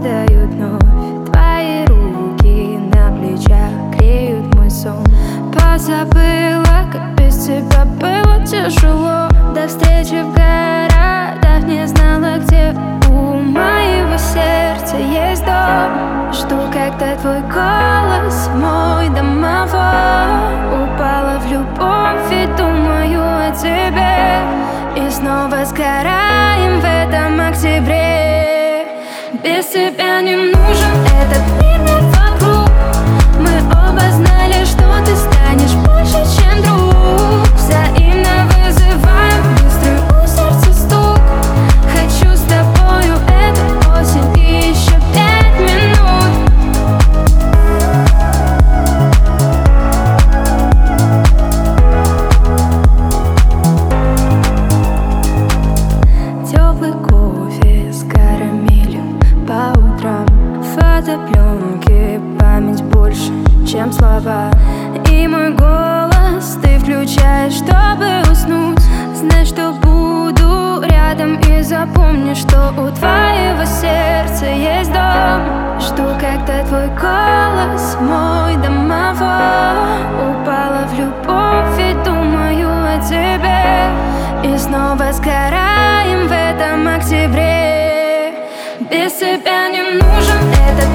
падают вновь. Твои руки на плечах греют мой сон. Позабыла, как без тебя было тяжело. До встречи в городах не знала, где у моего сердца есть дом. Жду, когда твой голос, мой домовой. Упала в любовь и думаю о тебе. И снова сгораем в этом октябре. Без тебя не нужен этот мир мне вокруг. Мы оба знали, что ты станешь больше, чем друг. Взаимно вызываем быстрый у сердца стук. Хочу с тобою эту осень и еще 5 минут. Теплый кофе с карамелью по утрам. Фотопленки, память больше, чем слова. И мой голос ты включаешь, чтобы уснуть. Знай, что буду рядом, и запомни, что у твоего сердца есть дом. Жду, когда твой голос, мой домовой. Упала в любовь и думаю о тебе. И снова сгораем в этом октябре. Без тебя не нужен этот